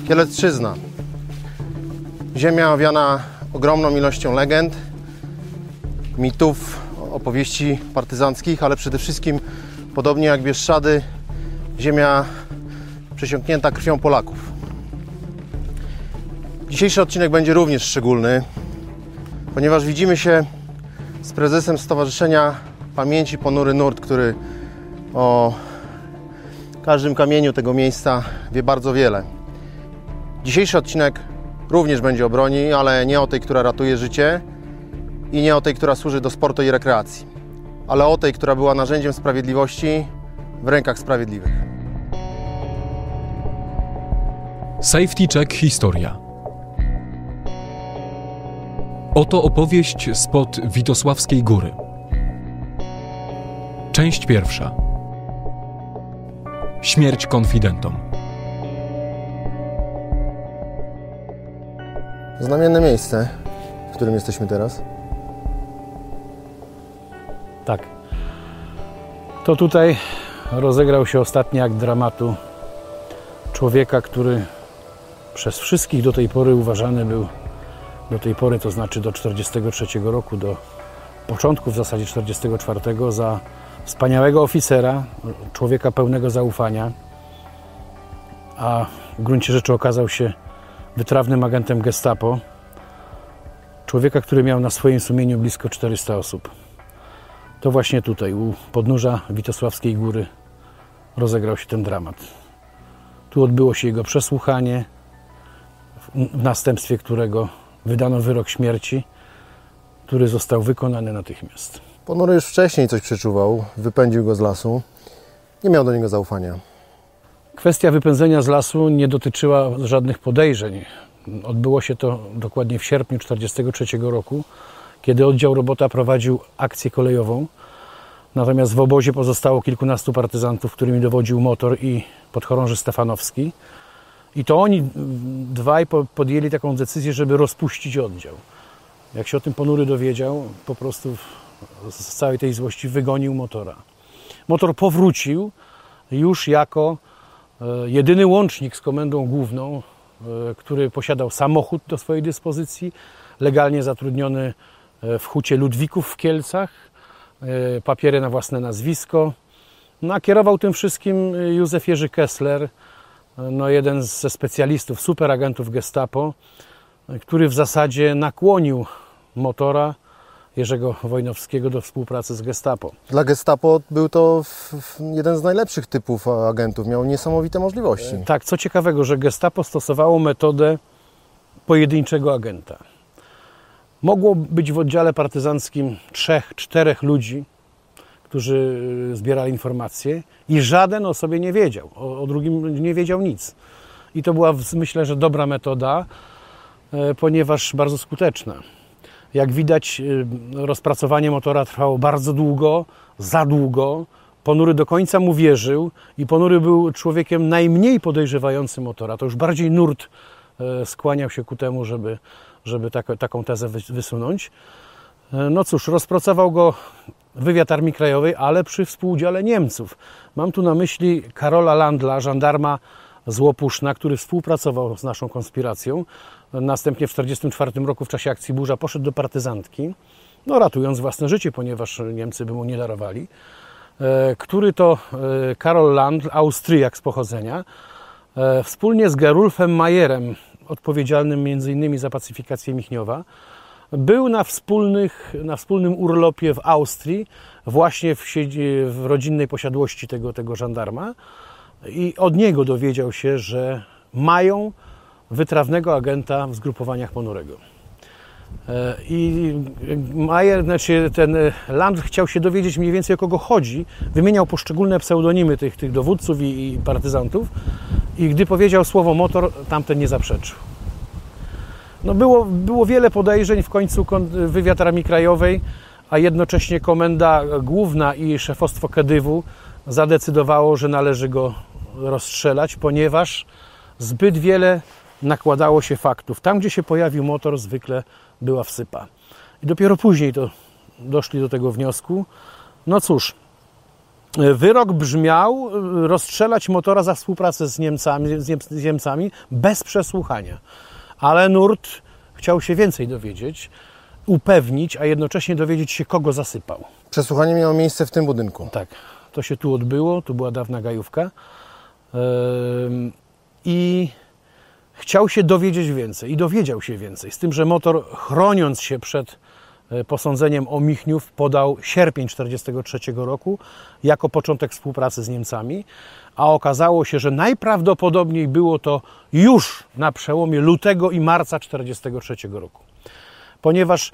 Kielecczyzna. Ziemia owiana ogromną ilością legend, mitów, opowieści partyzanckich, ale przede wszystkim, podobnie jak Bieszczady, ziemia przesiąknięta krwią Polaków. Dzisiejszy odcinek będzie również szczególny, ponieważ widzimy się z prezesem Stowarzyszenia Pamięci Ponury Nurt, który o każdym kamieniu tego miejsca wie bardzo wiele. Dzisiejszy odcinek również będzie o broni, ale nie o tej, która ratuje życie i nie o tej, która służy do sportu i rekreacji, ale o tej, która była narzędziem sprawiedliwości w rękach sprawiedliwych. Safety Check Historia. Oto opowieść spod Witosławskiej Góry. Część pierwsza. Śmierć konfidentom. Znamienne miejsce, w którym jesteśmy teraz. Tak. To tutaj rozegrał się ostatni akt dramatu człowieka, który przez wszystkich do tej pory uważany był, to znaczy do 1943 roku, do początku w zasadzie 1944, za wspaniałego oficera, człowieka pełnego zaufania, a w gruncie rzeczy okazał się wytrawnym agentem Gestapo. Człowieka, który miał na swoim sumieniu blisko 400 osób. To właśnie tutaj, u podnóża Witosławskiej Góry, rozegrał się ten dramat. Tu odbyło się jego przesłuchanie, w następstwie którego wydano wyrok śmierci, który został wykonany natychmiast. Ponury już wcześniej coś przeczuwał, wypędził go z lasu. Nie miał do niego zaufania. Kwestia wypędzenia z lasu nie dotyczyła żadnych podejrzeń. Odbyło się to dokładnie w sierpniu 1943 roku, kiedy oddział Robota prowadził akcję kolejową. Natomiast w obozie pozostało kilkunastu partyzantów, którymi dowodził Motor i podchorąży Stefanowski. I to oni dwaj podjęli taką decyzję, żeby rozpuścić oddział. Jak się o tym Ponury dowiedział, po prostu z całej tej złości wygonił Motora. Motor powrócił już jako jedyny łącznik z komendą główną, który posiadał samochód do swojej dyspozycji, legalnie zatrudniony w hucie Ludwików w Kielcach, papiery na własne nazwisko. No, a kierował tym wszystkim Józef Jerzy Kessler, jeden ze specjalistów, superagentów Gestapo, który w zasadzie nakłonił Motora, Jerzego Wojnowskiego, do współpracy z Gestapo. Dla Gestapo był to jeden z najlepszych typów agentów, miał niesamowite możliwości. Tak, co ciekawego, że Gestapo stosowało metodę pojedynczego agenta. Mogło być w oddziale partyzanckim 3-4 ludzi, którzy zbierali informacje i żaden o sobie nie wiedział, o drugim nie wiedział nic. I to była, myślę, że dobra metoda, ponieważ bardzo skuteczna. Jak widać, rozpracowanie Motora trwało bardzo długo, za długo. Ponury do końca mu wierzył i Ponury był człowiekiem najmniej podejrzewającym Motora. To już bardziej Nurt skłaniał się ku temu, żeby taką tezę wysunąć. No cóż, rozpracował go wywiad Armii Krajowej, ale przy współudziale Niemców. Mam tu na myśli Karola Landla, żandarma z Łopuszna, który współpracował z naszą konspiracją. Następnie w 1944 roku w czasie akcji Burza poszedł do partyzantki, ratując własne życie, ponieważ Niemcy by mu nie darowali. Który to Karol Landl, Austriak z pochodzenia, wspólnie z Gerulfem Mayerem, odpowiedzialnym m.in. za pacyfikację Michniowa, był na wspólnym urlopie w Austrii, właśnie w rodzinnej posiadłości tego żandarma, i od niego dowiedział się, że mają wytrawnego agenta w zgrupowaniach Ponurego. I Majer, ten Land chciał się dowiedzieć mniej więcej, o kogo chodzi, wymieniał poszczególne pseudonimy tych dowódców i partyzantów, i gdy powiedział słowo Motor, tamten nie zaprzeczył. Było wiele podejrzeń, w końcu wywiad Armii Krajowej, a jednocześnie komenda główna i szefostwo Kedywu zadecydowało, że należy go rozstrzelać, ponieważ zbyt wiele nakładało się faktów. Tam, gdzie się pojawił Motor, zwykle była wsypa. I dopiero później doszli do tego wniosku. No cóż, Wyrok brzmiał rozstrzelać Motora za współpracę z Niemcami bez przesłuchania. Ale Nurt chciał się więcej dowiedzieć, upewnić, a jednocześnie dowiedzieć się, kogo zasypał. Przesłuchanie miało miejsce w tym budynku. Tak, to się tu odbyło, tu była dawna gajówka. I chciał się dowiedzieć więcej i dowiedział się więcej. Z tym, że Motor, chroniąc się przed posądzeniem o Michniów, podał sierpień 1943 roku jako początek współpracy z Niemcami, a okazało się, że najprawdopodobniej było to już na przełomie lutego i marca 1943 roku. Ponieważ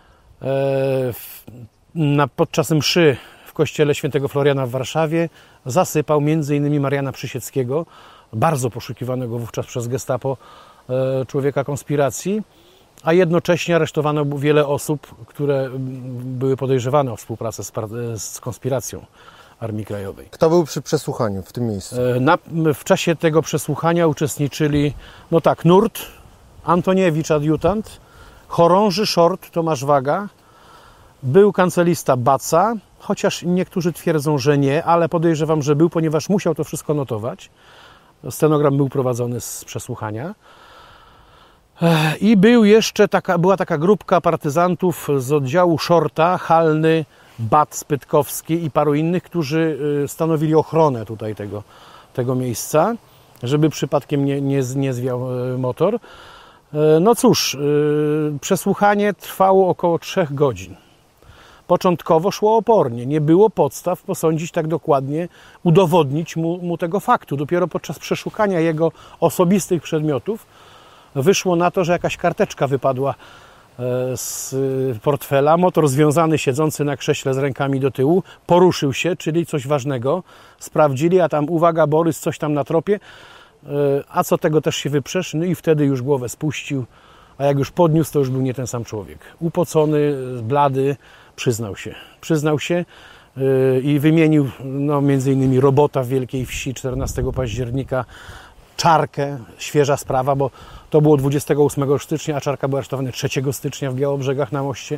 podczas mszy w kościele świętego Floriana w Warszawie zasypał m.in. Mariana Przysieckiego, bardzo poszukiwanego wówczas przez Gestapo człowieka konspiracji, a jednocześnie aresztowano wiele osób, które były podejrzewane o współpracę z konspiracją Armii Krajowej. Kto był przy przesłuchaniu w tym miejscu? W czasie tego przesłuchania uczestniczyli, Nurt, Antoniewicz adiutant, chorąży Short Tomasz Waga, był kancelista Baca, chociaż niektórzy twierdzą, że nie, ale podejrzewam, że był, ponieważ musiał to wszystko notować. Stenogram był prowadzony z przesłuchania. I była taka grupka partyzantów z oddziału Shorta, Halny, Bat Spytkowski i paru innych, którzy stanowili ochronę tutaj tego miejsca, żeby przypadkiem nie zwiał Motor. No cóż, przesłuchanie trwało około 3 godzin. Początkowo szło opornie, nie było podstaw posądzić tak dokładnie, udowodnić mu tego faktu. Dopiero podczas przeszukania jego osobistych przedmiotów wyszło na to, że jakaś karteczka wypadła z portfela. Motor związany, siedzący na krześle z rękami do tyłu, poruszył się, czyli coś ważnego. Sprawdzili, a tam uwaga, Borys, coś tam na tropie. A co tego też się wyprzesz? No i wtedy już głowę spuścił, a jak już podniósł, to już był nie ten sam człowiek. Upocony, blady, przyznał się i wymienił między innymi robota w Wielkiej Wsi 14 października, Czarkę, świeża sprawa, bo to było 28 stycznia, a Czarka była aresztowana 3 stycznia w Białobrzegach na moście.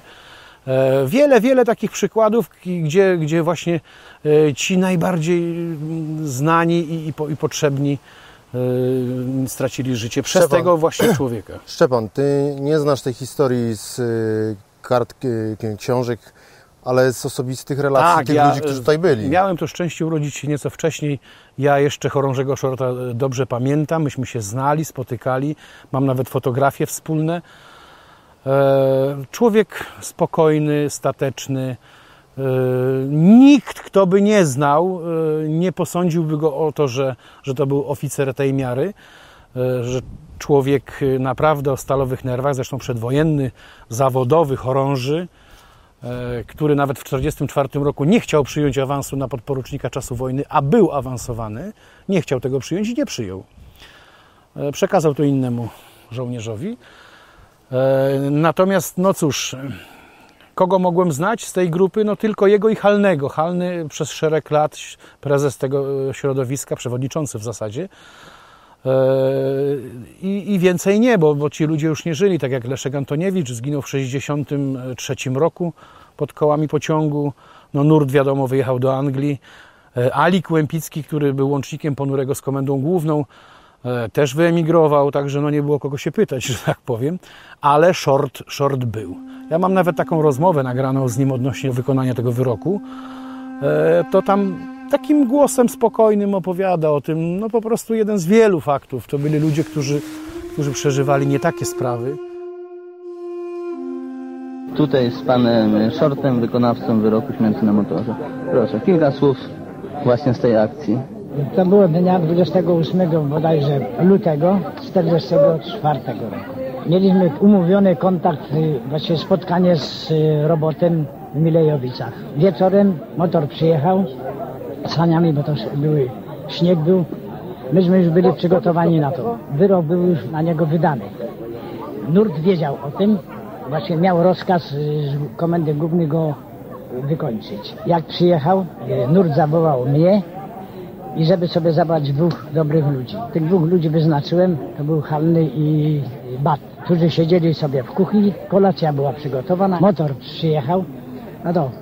Wiele takich przykładów, gdzie właśnie ci najbardziej znani i potrzebni stracili życie przez tego właśnie człowieka. Szczepan, ty nie znasz tej historii z kart, książek, ale z osobistych relacji tych ludzi, którzy tutaj byli. Miałem to szczęście urodzić się nieco wcześniej. Ja jeszcze chorążego Shorta dobrze pamiętam. Myśmy się znali, spotykali. Mam nawet fotografie wspólne. Człowiek spokojny, stateczny. Nikt, kto by nie znał, nie posądziłby go o to, że to był oficer tej miary, że człowiek naprawdę o stalowych nerwach, zresztą przedwojenny, zawodowy chorąży, który nawet w 1944 roku nie chciał przyjąć awansu na podporucznika czasu wojny, a był awansowany, nie chciał tego przyjąć i nie przyjął. Przekazał to innemu żołnierzowi. Natomiast, cóż, kogo mogłem znać z tej grupy? Tylko jego i Halnego. Halny przez szereg lat, prezes tego środowiska, przewodniczący w zasadzie. I więcej nie, bo ci ludzie już nie żyli, tak jak Leszek Antoniewicz zginął w 1963 roku pod kołami pociągu. Nurt, wiadomo, wyjechał do Anglii. Alik Łępicki, który był łącznikiem Ponurego z Komendą Główną, też wyemigrował, także nie było kogo się pytać, że tak powiem, ale Short był. Ja mam nawet taką rozmowę nagraną z nim odnośnie wykonania tego wyroku. To tam takim głosem spokojnym opowiada o tym, po prostu jeden z wielu faktów. To byli ludzie, którzy przeżywali nie takie sprawy. Tutaj z panem Shortem, wykonawcą wyroku śmierci na motorze. Proszę, kilka słów właśnie z tej akcji. To było dnia 28 bodajże lutego 1944 roku. Mieliśmy umówiony kontakt, właściwie spotkanie z robotem w Milejowicach. Wieczorem motor przyjechał z saniami, bo to śnieg był. Myśmy już byli przygotowani na to. Wyrok był już na niego wydany. Nurt wiedział o tym, właśnie miał rozkaz z Komendy Głównej go wykończyć. Jak przyjechał, Nurt zawołał mnie i żeby sobie zabrać 2 dobrych ludzi. Tych 2 ludzi wyznaczyłem, to był Halny i Bat, którzy siedzieli sobie w kuchni, kolacja była przygotowana, motor przyjechał,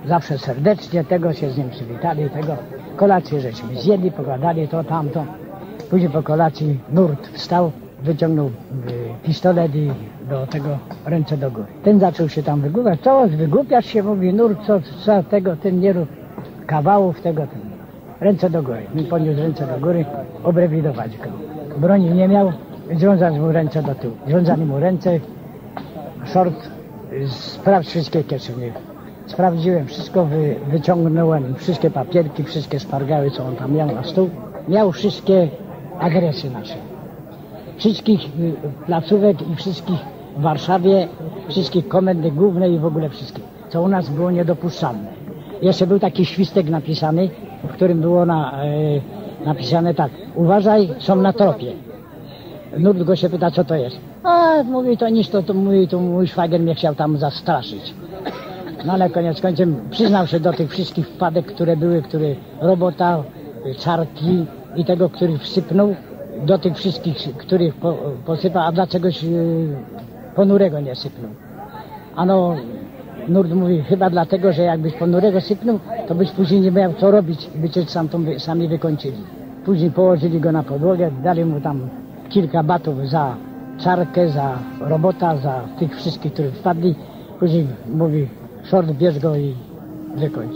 zawsze serdecznie, tego się z nim przywitali, tego kolację żeśmy zjedli, pogadali to, tamto. Później po kolacji Nurt wstał, wyciągnął pistolet i do tego ręce do góry. Ten zaczął się tam wygłupiać. Co, wygłupiasz się, mówi Nurt, co tego, ten nie rób kawałów, tego, ten. Ręce do góry. Mi podniósł ręce do góry, obrewidować go. Broni nie miał, związać mu ręce do tyłu. Związali mu ręce, short, sprawdź wszystkie kieszenie. Sprawdziłem wszystko, wyciągnąłem wszystkie papierki, wszystkie szpargały, co on tam miał na stół. Miał wszystkie adresy nasze. Wszystkich placówek i wszystkich w Warszawie, wszystkich komendy głównej i w ogóle wszystkich, co u nas było niedopuszczalne. Jeszcze był taki świstek napisany, w którym było napisane tak: uważaj, są na tropie. Nurt go się pyta, co to jest. A, mówi, to nic, to mówi, to mój szwagier mnie chciał tam zastraszyć. No ale koniec końcem przyznał się do tych wszystkich wpadek, które były, które robota, czarki i tego, których wsypnął, do tych wszystkich, których posypał, a dlaczegoś ponurego nie sypnął. Ano, Nurt mówi, chyba dlatego, że jakbyś ponurego sypnął, to byś później nie miał co robić, by cię sami wykończyli. Później położyli go na podłogę, dali mu tam kilka batów za czarkę, za robota, za tych wszystkich, których wpadli. Później mówi, short, bierz go i wykończ.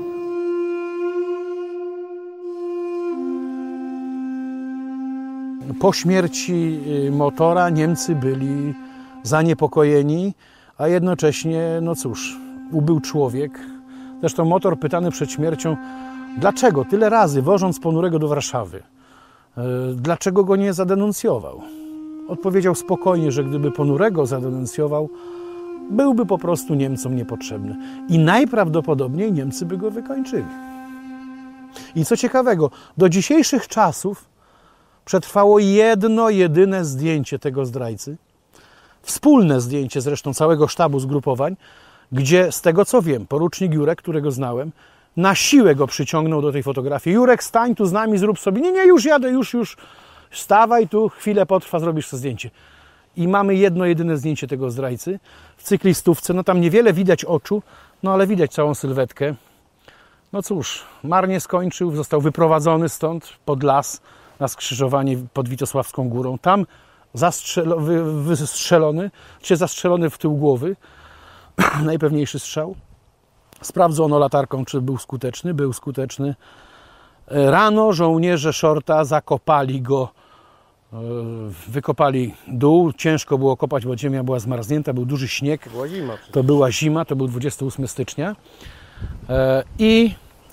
Po śmierci Motora Niemcy byli zaniepokojeni, a jednocześnie, no cóż, ubył człowiek. Zresztą Motor pytany przed śmiercią, dlaczego tyle razy wożąc ponurego do Warszawy, dlaczego go nie zadenuncjował? Odpowiedział spokojnie, że gdyby ponurego zadenuncjował, byłby po prostu Niemcom niepotrzebny. I najprawdopodobniej Niemcy by go wykończyli. I co ciekawego, do dzisiejszych czasów przetrwało jedno, jedyne zdjęcie tego zdrajcy, wspólne zdjęcie zresztą całego sztabu zgrupowań, gdzie z tego co wiem, porucznik Jurek, którego znałem, na siłę go przyciągnął do tej fotografii. Jurek, stań tu z nami, zrób sobie. Nie, już jadę, już. Stawaj tu, chwilę potrwa, zrobisz to zdjęcie. I mamy jedno, jedyne zdjęcie tego zdrajcy w cyklistówce. No tam niewiele widać oczu, no ale widać całą sylwetkę. No cóż, marnie skończył, został wyprowadzony stąd pod las na skrzyżowanie pod Witosławską Górą. Tam zastrzelony w tył głowy, najpewniejszy strzał. Sprawdzono latarką, czy był skuteczny. Był skuteczny. Rano żołnierze Shorta zakopali go, wykopali dół. Ciężko było kopać, bo ziemia była zmarznięta, był duży śnieg. To była zima, to był 28 stycznia. I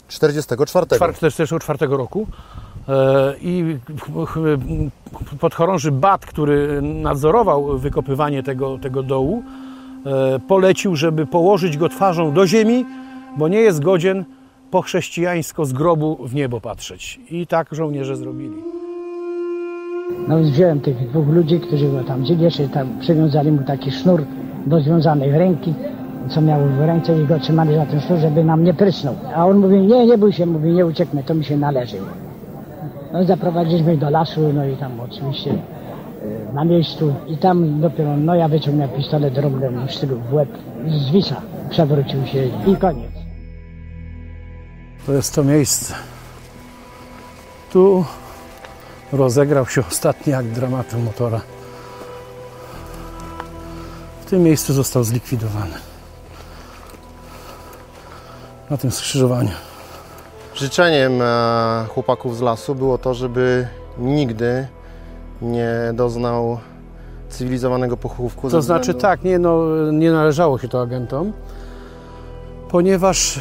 44 roku. I podchorąży Bat, który nadzorował wykopywanie tego dołu, polecił, żeby położyć go twarzą do ziemi, bo nie jest godzien po chrześcijańsko z grobu w niebo patrzeć. I tak żołnierze zrobili. No więc wziąłem tych dwóch ludzi, którzy go tam wzięli, jeszcze tam przywiązali mu taki sznur do związanej ręki, co miał w ręce i go trzymali za ten sznur, żeby nam nie prysnął. A on mówi, nie bój się, mówi, nie ucieknę, to mi się należy. No i zaprowadziliśmy do lasu, no i tam oczywiście na miejscu i tam dopiero, no ja wyciągnąłem pistolet, robiłem w łeb, z wisa przewrócił się i koniec. To jest to miejsce. Tu rozegrał się ostatni akt dramatu Motora. W tym miejscu został zlikwidowany. Na tym skrzyżowaniu. Życzeniem chłopaków z lasu było to, żeby nigdy nie doznał cywilizowanego pochówku. To znaczy tak, nie należało się to agentom, ponieważ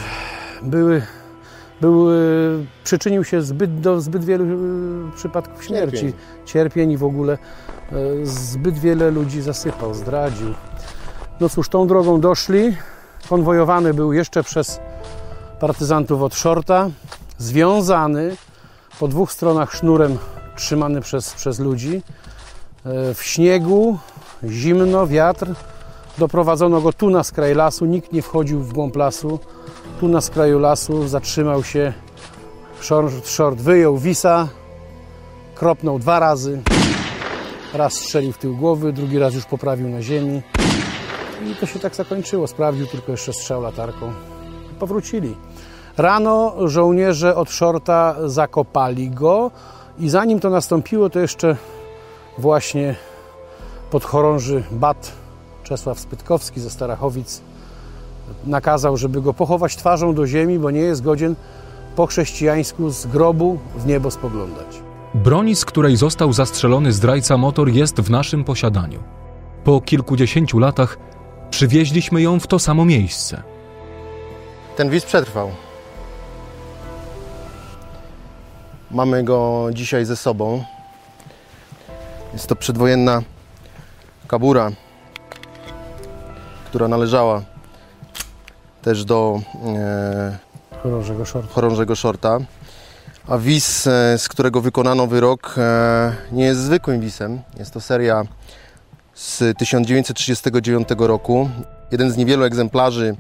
przyczynił się do zbyt wielu przypadków śmierci, cierpień i w ogóle zbyt wiele ludzi zasypał, zdradził. No cóż, tą drogą doszli. Konwojowany był jeszcze przez partyzantów od Shorta, związany po dwóch stronach sznurem, trzymany przez ludzi. W śniegu, zimno, wiatr. Doprowadzono go tu na skraj lasu, nikt nie wchodził w głąb lasu. Tu na skraju lasu zatrzymał się Short, wyjął wisa, kropnął 2 razy. Raz strzelił w tył głowy, drugi raz już poprawił na ziemi. I to się tak zakończyło. Sprawdził tylko jeszcze strzał latarką. powrócili. Rano żołnierze od Shorta zakopali go i zanim to nastąpiło, to jeszcze właśnie podchorąży bat Czesław Spytkowski ze Starachowic nakazał, żeby go pochować twarzą do ziemi, bo nie jest godzien po chrześcijańsku z grobu w niebo spoglądać. Broń, z której został zastrzelony zdrajca Motor, jest w naszym posiadaniu. Po kilkudziesięciu latach przywieźliśmy ją w to samo miejsce. Ten wiz przetrwał. Mamy go dzisiaj ze sobą. Jest to przedwojenna kabura, która należała też do chorążego Shorta. A wiz, z którego wykonano wyrok, nie jest zwykłym wizem. Jest to seria z 1939 roku. Jeden z niewielu egzemplarzy,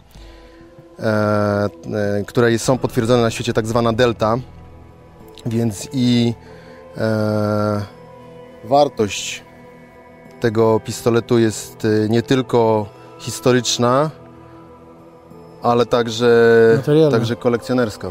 które są potwierdzone na świecie, tak zwana Delta. Więc i wartość tego pistoletu jest nie tylko historyczna, ale także kolekcjonerska.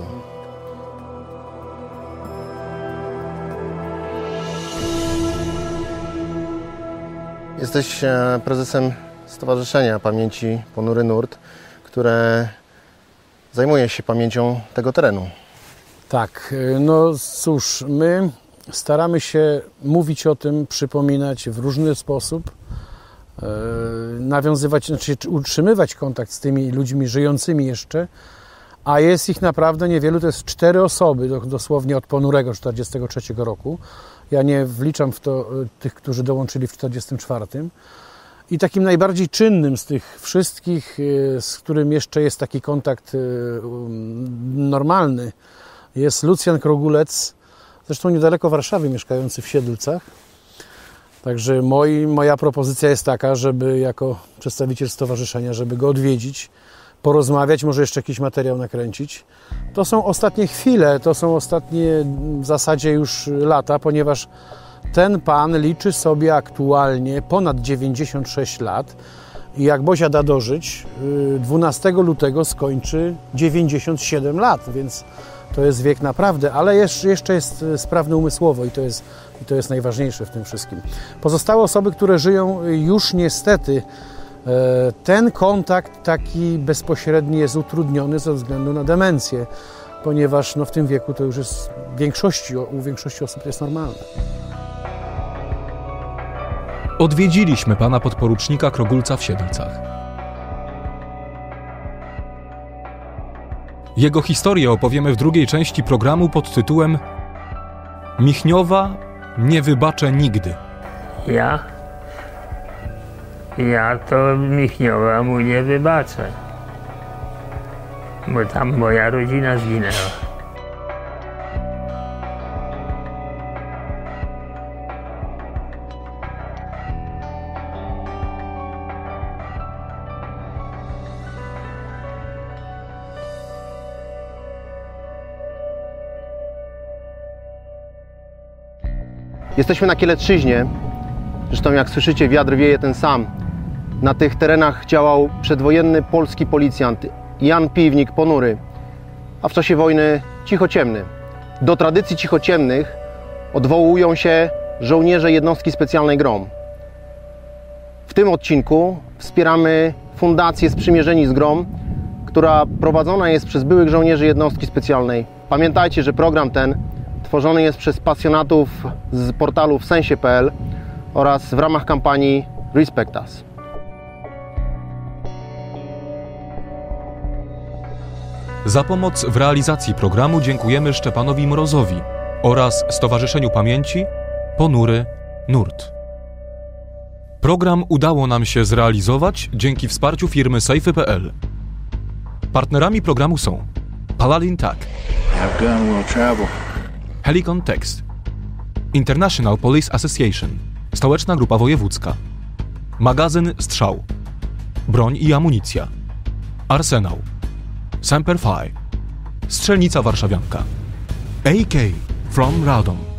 Jesteś prezesem Stowarzyszenia Pamięci Ponury Nurt, które zajmuje się pamięcią tego terenu. Tak, no cóż, my staramy się mówić o tym, przypominać w różny sposób, nawiązywać, znaczy utrzymywać kontakt z tymi ludźmi żyjącymi jeszcze, a jest ich naprawdę niewielu, to jest 4 osoby dosłownie od Ponurego 1943 roku. Ja nie wliczam w to tych, którzy dołączyli w 1944. I takim najbardziej czynnym z tych wszystkich, z którym jeszcze jest taki kontakt normalny, jest Lucjan Krogulec, zresztą niedaleko Warszawy, mieszkający w Siedlcach. Także moja propozycja jest taka, żeby jako przedstawiciel stowarzyszenia, żeby go odwiedzić, porozmawiać, może jeszcze jakiś materiał nakręcić. To są ostatnie chwile, to są ostatnie w zasadzie już lata, ponieważ ten pan liczy sobie aktualnie ponad 96 lat i jak Bozia da dożyć, 12 lutego skończy 97 lat, więc to jest wiek naprawdę, ale jeszcze jest sprawny umysłowo i to jest najważniejsze w tym wszystkim. Pozostałe osoby, które żyją, już niestety ten kontakt taki bezpośredni jest utrudniony ze względu na demencję, ponieważ w tym wieku to już jest u większości osób to jest normalne. Odwiedziliśmy pana podporucznika Krogulca w Siedlcach. Jego historię opowiemy w drugiej części programu pod tytułem Michniowa nie wybaczę nigdy. Ja to Michniowa mu nie wybaczę, bo tam moja rodzina zginęła. Jesteśmy na Kielecczyźnie, zresztą jak słyszycie, wiatr wieje ten sam. Na tych terenach działał przedwojenny polski policjant Jan Piwnik Ponury, a w czasie wojny cichociemny. Do tradycji cichociemnych odwołują się żołnierze jednostki specjalnej GROM. W tym odcinku wspieramy Fundację Sprzymierzeni z GROM, która prowadzona jest przez byłych żołnierzy jednostki specjalnej. Pamiętajcie, że program ten tworzony jest przez pasjonatów z portalu wsensie.pl oraz w ramach kampanii Respect Us. Za pomoc w realizacji programu dziękujemy Szczepanowi Mrozowi oraz Stowarzyszeniu Pamięci Ponury Nurt. Program udało nam się zrealizować dzięki wsparciu firmy Safety.pl. Partnerami programu są Paladin TAC, Helicon Text, International Police Association, Stołeczna Grupa Wojewódzka, Magazyn Strzał, Broń i Amunicja, Arsenał, Semper Fi, Strzelnica Warszawianka, AK from Radom.